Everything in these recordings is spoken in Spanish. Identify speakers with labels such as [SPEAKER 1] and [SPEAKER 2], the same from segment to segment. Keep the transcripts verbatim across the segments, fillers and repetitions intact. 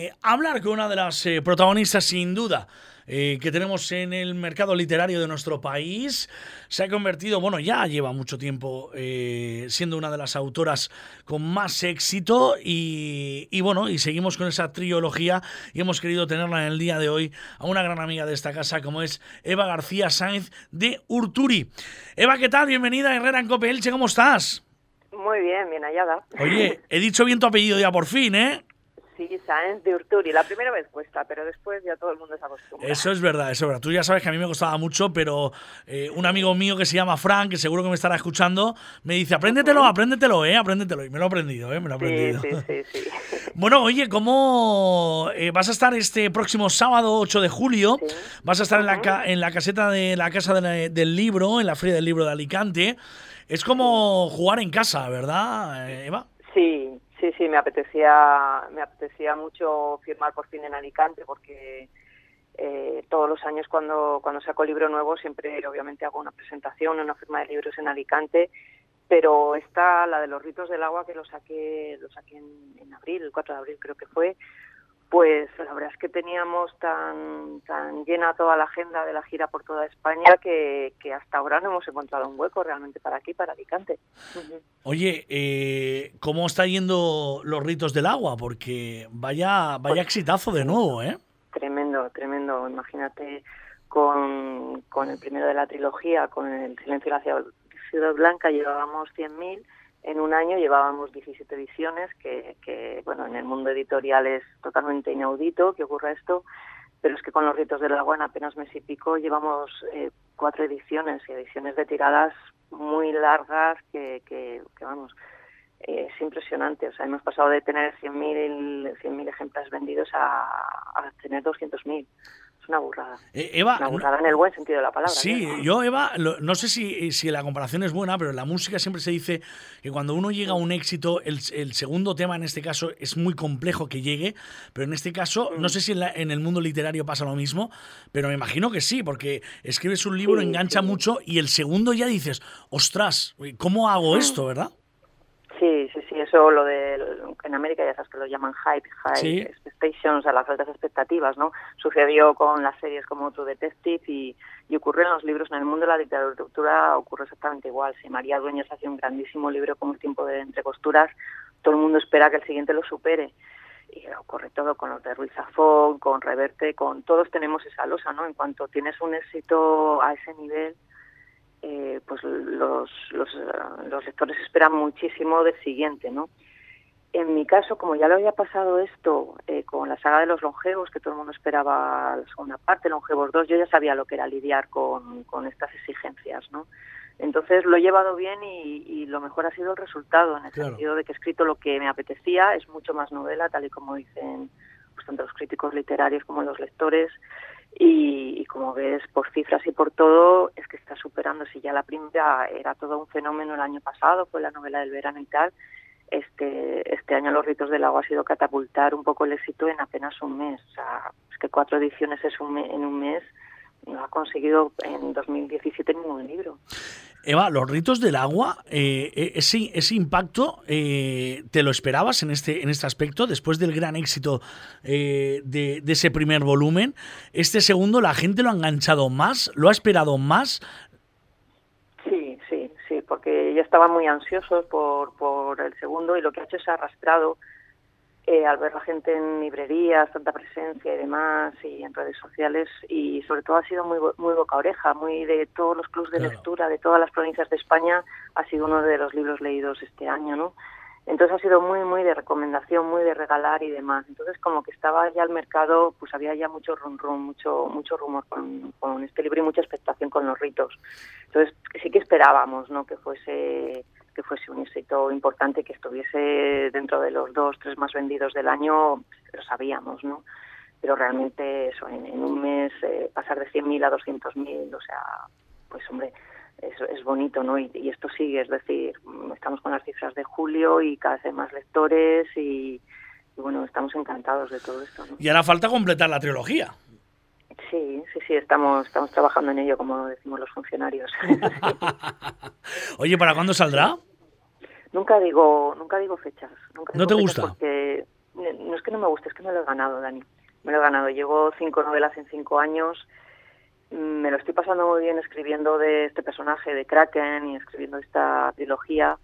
[SPEAKER 1] eh, hablar con una de las eh, protagonistas, sin duda, eh, que tenemos en el mercado literario de nuestro país. Se ha convertido, bueno, ya lleva mucho tiempo eh, siendo una de las autoras con más éxito y, y bueno, y seguimos con esa trilogía y hemos querido tenerla en el día de hoy a una gran amiga de esta casa como es Eva García Sáenz de Urturi. Eva, ¿qué tal? Bienvenida a Herrera en Cope Elche, ¿cómo estás?
[SPEAKER 2] Muy bien, bien hallada.
[SPEAKER 1] Oye, he dicho bien tu apellido ya por fin, ¿eh?
[SPEAKER 2] Sí, Sáenz de Urturi. La primera vez cuesta, pero después ya todo el mundo se acostumbra.
[SPEAKER 1] Eso es verdad, eso es verdad. Tú ya sabes que a mí me costaba mucho, pero eh, un amigo mío que se llama Frank, que seguro que me estará escuchando, me dice, apréndetelo,
[SPEAKER 2] Uh-huh.
[SPEAKER 1] apréndetelo, ¿eh? Apréndetelo. Y me lo he aprendido, ¿eh? Me lo he aprendido.
[SPEAKER 2] Sí, sí, sí, sí.
[SPEAKER 1] Bueno, oye, ¿cómo eh, vas a estar este próximo sábado ocho de julio?
[SPEAKER 2] Sí.
[SPEAKER 1] Vas a estar uh-huh. en, la ca- en la caseta de la Casa de la, del Libro, en la Feria del Libro de Alicante. Es como jugar en casa, ¿verdad, Eva?
[SPEAKER 2] Sí, sí, sí, me apetecía, me apetecía mucho firmar por fin en Alicante porque eh, todos los años cuando, cuando saco libro nuevo siempre obviamente hago una presentación, una firma de libros en Alicante, pero esta, la de los ritos del agua, que lo saqué, lo saqué en, en abril, el cuatro de abril creo que fue, pues la verdad es que teníamos tan tan llena toda la agenda de la gira por toda España que, que hasta ahora no hemos encontrado un hueco realmente para aquí, para Alicante. Uh-huh.
[SPEAKER 1] Oye, eh, ¿cómo está yendo los ritos del agua? Porque vaya vaya pues, exitazo de nuevo, ¿eh?
[SPEAKER 2] Tremendo, tremendo. Imagínate con, con el primero de la trilogía, con El silencio de la ciudad blanca, llevábamos cien mil. En un año llevábamos diecisiete ediciones, que, que bueno, en el mundo editorial es totalmente inaudito que ocurra esto, pero es que con los ritos del agua en apenas mes y pico llevamos eh, cuatro ediciones, y ediciones de tiradas muy largas que, que, que vamos, eh, es impresionante. O sea, hemos pasado de tener cien mil ejemplares vendidos a, a tener doscientos mil. Una burrada.
[SPEAKER 1] Eh, Eva,
[SPEAKER 2] una burrada no, en el buen sentido de la palabra.
[SPEAKER 1] Sí, ¿no? Yo, Eva, lo, no sé si, si la comparación es buena, pero en la música siempre se dice que cuando uno llega a un éxito, el, el segundo tema en este caso es muy complejo que llegue, pero en este caso, mm. no sé si en, la, en el mundo literario pasa lo mismo, pero me imagino que sí, porque escribes un libro, sí, engancha sí. mucho, y el segundo ya dices, ostras, ¿cómo hago mm. esto, verdad?
[SPEAKER 2] Sí, sí, sí, eso lo de, en América ya sabes que lo llaman hype, hype
[SPEAKER 1] sí.
[SPEAKER 2] expectations, a las altas expectativas, ¿no? Sucedió con las series como True Detective y, y ocurre en los libros, en el mundo de la literatura ocurre exactamente igual. Si María Dueñas hace un grandísimo libro como El tiempo de entre costuras, todo el mundo espera que el siguiente lo supere. Y ocurre todo con los de Ruiz Zafón, con Reverte, con todos tenemos esa losa, ¿no? En cuanto tienes un éxito a ese nivel, Eh, pues los, los, los lectores esperan muchísimo del siguiente, ¿no? En mi caso, como ya lo había pasado esto eh, con la saga de los longevos, que todo el mundo esperaba la segunda parte, Longevos dos, yo ya sabía lo que era lidiar con, con estas exigencias, ¿no? Entonces lo he llevado bien y, y lo mejor ha sido el resultado, en el claro. sentido de que he escrito lo que me apetecía, es mucho más novela, tal y como dicen pues, tanto los críticos literarios como los lectores. Y, y como ves, por cifras y por todo, es que está superando. Si ya la primera era todo un fenómeno el año pasado, fue la novela del verano y tal, este este año Los ritos del agua ha sido catapultar un poco el éxito en apenas un mes. O sea, es que cuatro ediciones es un mes, en un mes, no ha conseguido en dos mil diecisiete ningún libro.
[SPEAKER 1] Eva, Los ritos del agua, eh, ese, ese impacto, eh, ¿te lo esperabas en este en este aspecto? Después del gran éxito eh, de, de ese primer volumen, este segundo, ¿la gente lo ha enganchado más? ¿Lo ha esperado más?
[SPEAKER 2] Sí, sí, sí, porque ya estaban muy ansiosos por, por el segundo y lo que ha hecho es arrastrado Eh, al ver la gente en librerías, tanta presencia y demás, y en redes sociales, y sobre todo ha sido muy muy boca oreja, muy de todos los clubs de claro. lectura, de todas las provincias de España, ha sido uno de los libros leídos este año, ¿no? Entonces ha sido muy muy de recomendación, muy de regalar y demás. Entonces como que estaba ya el mercado, pues había ya mucho rum rum, mucho mucho rumor con, con este libro y mucha expectación con Los ritos. Entonces sí que esperábamos, ¿no? Que fuese que fuese un éxito importante, que estuviese dentro de los dos, tres más vendidos del año, lo sabíamos, ¿no? Pero realmente eso, en, en un mes eh, pasar de cien mil a doscientos mil, o sea, pues hombre, es, es bonito, ¿no? Y, y esto sigue, es decir, estamos con las cifras de julio y cada vez más lectores y, y bueno, estamos encantados de todo esto, ¿no?
[SPEAKER 1] Y ahora falta completar la trilogía.
[SPEAKER 2] Sí, sí, sí, estamos estamos trabajando en ello, como decimos los funcionarios.
[SPEAKER 1] Oye, ¿para cuándo saldrá?
[SPEAKER 2] Nunca digo nunca digo fechas. Nunca
[SPEAKER 1] ¿No
[SPEAKER 2] digo
[SPEAKER 1] te
[SPEAKER 2] fechas
[SPEAKER 1] gusta?
[SPEAKER 2] Porque no es que no me guste, es que me lo he ganado, Dani. Me lo he ganado. Llevo cinco novelas en cinco años. Me lo estoy pasando muy bien escribiendo de este personaje de Kraken y escribiendo esta trilogía.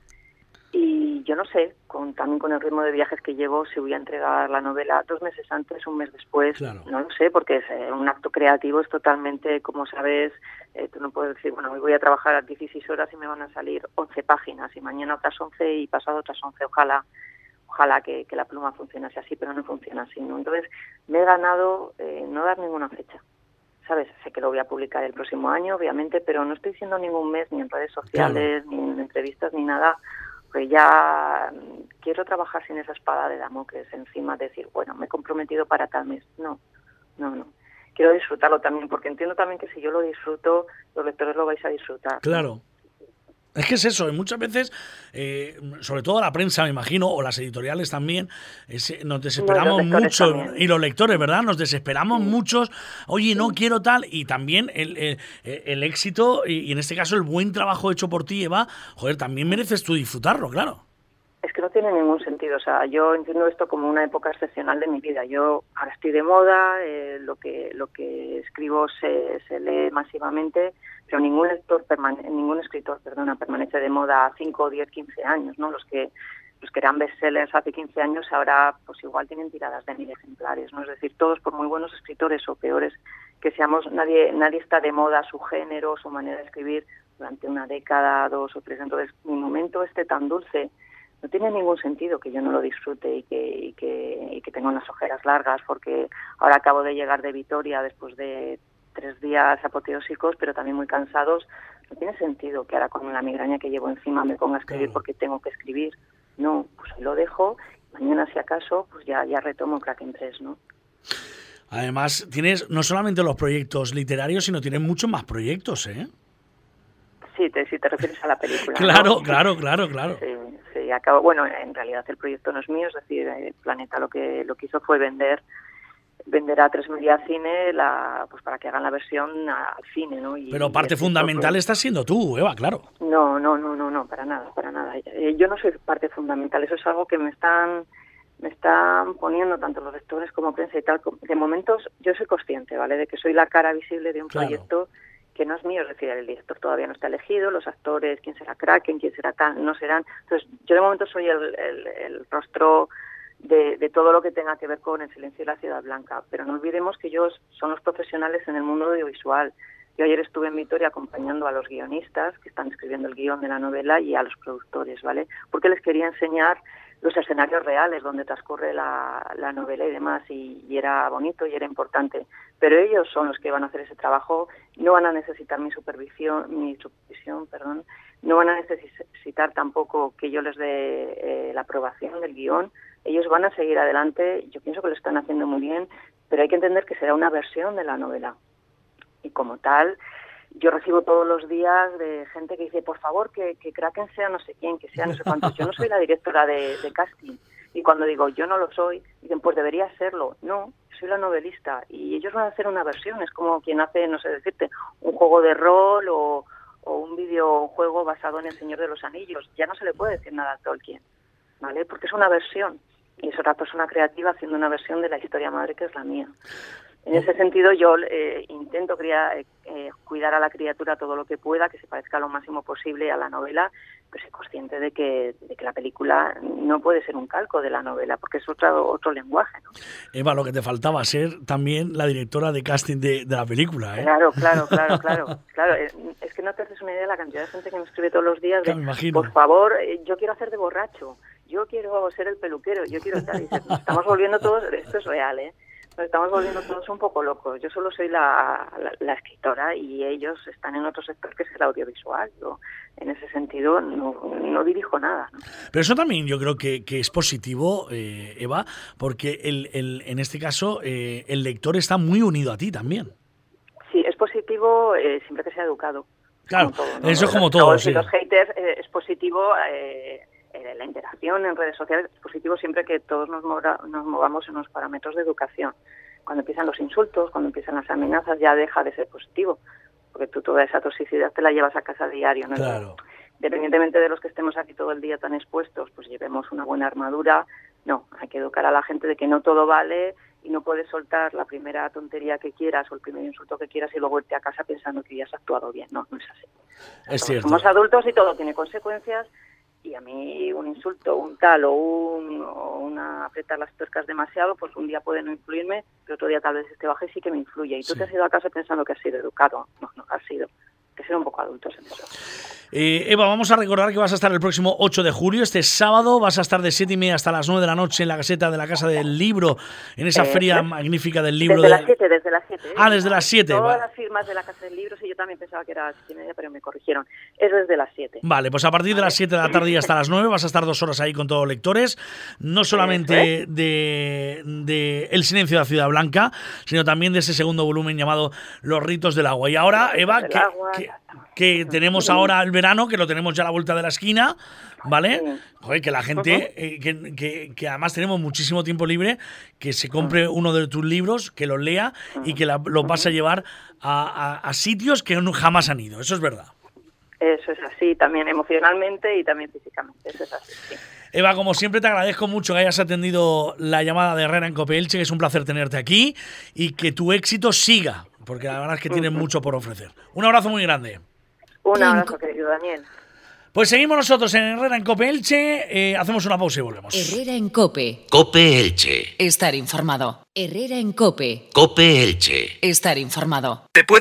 [SPEAKER 2] Y yo no sé, con, también con el ritmo de viajes que llevo, si voy a entregar la novela dos meses antes, un mes después,
[SPEAKER 1] claro.
[SPEAKER 2] No lo sé, porque es eh, un acto creativo, es totalmente, como sabes, eh, tú no puedes decir, bueno, hoy voy a trabajar a dieciséis horas y me van a salir once páginas, y mañana otras once y pasado otras once, ojalá ojalá que, que la pluma funcionase así, pero no funciona así, ¿no? Entonces, me he ganado eh, no dar ninguna fecha, ¿sabes? Sé que lo voy a publicar el próximo año, obviamente, pero no estoy diciendo ningún mes, ni en redes sociales, claro. ni en entrevistas, ni nada, pues ya quiero trabajar sin esa espada de Damocles encima, de decir, bueno, me he comprometido para tal mes. No, no, no. Quiero disfrutarlo también, porque entiendo también que si yo lo disfruto, los lectores lo vais a disfrutar.
[SPEAKER 1] Claro. Es que es eso, y muchas veces, eh, sobre todo la prensa, me imagino, o las editoriales también, es, nos desesperamos
[SPEAKER 2] no,
[SPEAKER 1] mucho,
[SPEAKER 2] también.
[SPEAKER 1] Y los lectores, ¿verdad? Nos desesperamos
[SPEAKER 2] sí.
[SPEAKER 1] muchos, oye, no
[SPEAKER 2] sí.
[SPEAKER 1] quiero tal, y también el, el, el éxito, y, y en este caso el buen trabajo hecho por ti, Eva, joder, también mereces tú disfrutarlo, claro.
[SPEAKER 2] Es que no tiene ningún sentido, o sea, yo entiendo esto como una época excepcional de mi vida. Yo ahora estoy de moda, eh, lo que lo que escribo se, se lee masivamente, pero ningún lector permane- ningún escritor, perdona, permanece de moda cinco, diez, quince años, ¿no? Los que los que eran bestsellers hace quince años ahora pues igual tienen tiradas de mil ejemplares, ¿no? Es decir, todos, por muy buenos escritores o peores que seamos, nadie nadie está de moda su género, su manera de escribir durante una década, dos o tres. Entonces, mi momento este tan dulce no tiene ningún sentido que yo no lo disfrute y que, y que y que tenga unas ojeras largas, porque ahora acabo de llegar de Vitoria después de tres días apoteósicos, pero también muy cansados. No tiene sentido que ahora con la migraña que llevo encima me ponga a escribir
[SPEAKER 1] Claro.
[SPEAKER 2] porque tengo que escribir. No, pues lo dejo. Mañana, si acaso, pues ya, ya retomo Kraken tres, ¿no?
[SPEAKER 1] Además, tienes no solamente los proyectos literarios, sino tienes muchos más proyectos, ¿eh?
[SPEAKER 2] Sí, te, si te refieres a la película.
[SPEAKER 1] Claro,
[SPEAKER 2] ¿no?
[SPEAKER 1] claro, claro, claro.
[SPEAKER 2] Sí, sí, acabo, bueno, en realidad el proyecto no es mío, es decir, el Planeta lo que lo que hizo fue vender vender a tres Media Cine la, pues para que hagan la versión al cine, ¿no? Y,
[SPEAKER 1] Pero parte
[SPEAKER 2] y
[SPEAKER 1] fundamental
[SPEAKER 2] pues,
[SPEAKER 1] está siendo tú, Eva, claro.
[SPEAKER 2] No, no, no, no, no, para nada, para nada. Yo no soy parte fundamental, eso es algo que me están me están poniendo tanto los lectores como prensa y tal. De momentos yo soy consciente, ¿vale? De que soy la cara visible de un
[SPEAKER 1] Claro.
[SPEAKER 2] proyecto que no es mío, es decir, el director todavía no está elegido, los actores, quién será Kraken, quién será tal, no serán. Entonces, yo de momento soy el, el, el rostro de, de todo lo que tenga que ver con El silencio de la ciudad blanca, pero no olvidemos que ellos son los profesionales en el mundo audiovisual. Yo ayer estuve en Vitoria acompañando a los guionistas que están escribiendo el guión de la novela y a los productores, ¿vale? Porque les quería enseñar los escenarios reales donde transcurre la, la novela y demás, y, y era bonito y era importante. Pero ellos son los que van a hacer ese trabajo, no van a necesitar mi supervisión, mi supervisión, perdón, no van a necesitar tampoco que yo les dé eh, la aprobación del guión. Ellos van a seguir adelante, yo pienso que lo están haciendo muy bien, pero hay que entender que será una versión de la novela. Y como tal, yo recibo todos los días de gente que dice, por favor, que, que Kraken sea no sé quién, que sea no sé cuántos. Yo no soy la directora de, de casting. Y cuando digo, yo no lo soy, dicen, pues debería serlo. No, soy la novelista. Y ellos van a hacer una versión. Es como quien hace, no sé decirte, un juego de rol o, o un videojuego basado en El Señor de los Anillos. Ya no se le puede decir nada a Tolkien, ¿vale? Porque es una versión. Y es otra persona creativa haciendo una versión de la historia madre que es la mía. En ese sentido, yo eh, intento criar, eh, cuidar a la criatura todo lo que pueda, que se parezca lo máximo posible a la novela, pero soy consciente de que, de que la película no puede ser un calco de la novela, porque es otro, otro lenguaje, ¿no?
[SPEAKER 1] Eva, lo que te faltaba, ser también la directora de casting de, de la película, ¿eh?
[SPEAKER 2] Claro, claro, claro, claro. claro. Es que no te haces una idea de la cantidad de gente que me escribe todos los días de,
[SPEAKER 1] me imagino.
[SPEAKER 2] Por favor, yo quiero hacer de borracho, yo quiero ser el peluquero, yo quiero estar... Y dices, nos estamos volviendo todos... Esto es real, ¿eh? Nos estamos volviendo todos un poco locos. Yo solo soy la, la, la escritora y ellos están en otro sector que es el audiovisual. Yo, en ese sentido, no, no dirijo nada, ¿no?
[SPEAKER 1] Pero eso también yo creo que, que es positivo, eh, Eva, porque el, el, en este caso eh, el lector está muy unido a ti también.
[SPEAKER 2] Sí, es positivo eh, siempre que sea educado.
[SPEAKER 1] Claro,
[SPEAKER 2] como todo, ¿no?
[SPEAKER 1] eso es como
[SPEAKER 2] los,
[SPEAKER 1] todo,
[SPEAKER 2] los,
[SPEAKER 1] sí.
[SPEAKER 2] Los haters eh, es positivo... Eh, la interacción en redes sociales es positivo siempre que todos nos, mora, nos movamos en los parámetros de educación. Cuando empiezan los insultos, cuando empiezan las amenazas, ya deja de ser positivo, porque tú toda esa toxicidad te la llevas a casa a diario, ¿no?
[SPEAKER 1] Claro.
[SPEAKER 2] independientemente de los que estemos aquí todo el día tan expuestos, pues llevemos una buena armadura. No, hay que educar a la gente de que no todo vale y no puedes soltar la primera tontería que quieras o el primer insulto que quieras y luego irte a casa pensando que ya has actuado bien. No, no es así.
[SPEAKER 1] Es cierto.
[SPEAKER 2] Somos adultos y todo tiene consecuencias, y a mí un insulto, un tal o, un, o una apretar las tuercas demasiado, pues un día puede no influirme, pero otro día tal vez este baje y sí que me influye. Y tú
[SPEAKER 1] sí.
[SPEAKER 2] te has ido a casa pensando que has sido educado. No, no has sido. Hay que ser un poco adultos en eso.
[SPEAKER 1] Eh, Eva, vamos a recordar que vas a estar el próximo ocho de julio, este sábado, vas a estar de siete y media hasta las nueve de la noche en la caseta de la Casa del Libro, en esa eh, feria ¿eh? magnífica del libro.
[SPEAKER 2] Desde
[SPEAKER 1] de...
[SPEAKER 2] las siete, desde las siete. ¿eh?
[SPEAKER 1] Ah, desde las siete.
[SPEAKER 2] Todas
[SPEAKER 1] vale.
[SPEAKER 2] las firmas de la Casa del Libro, sí, yo también pensaba que era a las siete y media, pero me corrigieron. Es desde las siete.
[SPEAKER 1] Vale, pues a partir de las siete de la tarde y hasta las nueve vas a estar dos horas ahí con todos los lectores, no solamente de, de El silencio de la ciudad blanca, sino también de ese segundo volumen llamado Los ritos del agua. Y ahora, Eva, que, que, que tenemos ahora el verano, que lo tenemos ya a la vuelta de la esquina, ¿vale?
[SPEAKER 2] Sí.
[SPEAKER 1] Joder, que la gente, eh, que, que, que además tenemos muchísimo tiempo libre, que se compre uno de tus libros, que los lea y que la, los vas a llevar a, a, a sitios que no, jamás han ido. Eso es verdad.
[SPEAKER 2] Eso es así, también emocionalmente y también físicamente. Eso es así, sí.
[SPEAKER 1] Eva, como siempre te agradezco mucho que hayas atendido la llamada de Herrera en Cope Elche, que es un placer tenerte aquí y que tu éxito siga, porque la verdad es que tienes mucho por ofrecer. Un abrazo muy grande.
[SPEAKER 2] Un abrazo, querido Daniel.
[SPEAKER 1] Pues seguimos nosotros en Herrera en Cope Elche, eh, hacemos una pausa y volvemos.
[SPEAKER 3] Herrera en Cope.
[SPEAKER 4] Cope Elche.
[SPEAKER 3] Estar informado. Herrera en Cope.
[SPEAKER 4] Cope Elche.
[SPEAKER 3] Estar informado.
[SPEAKER 4] Te puede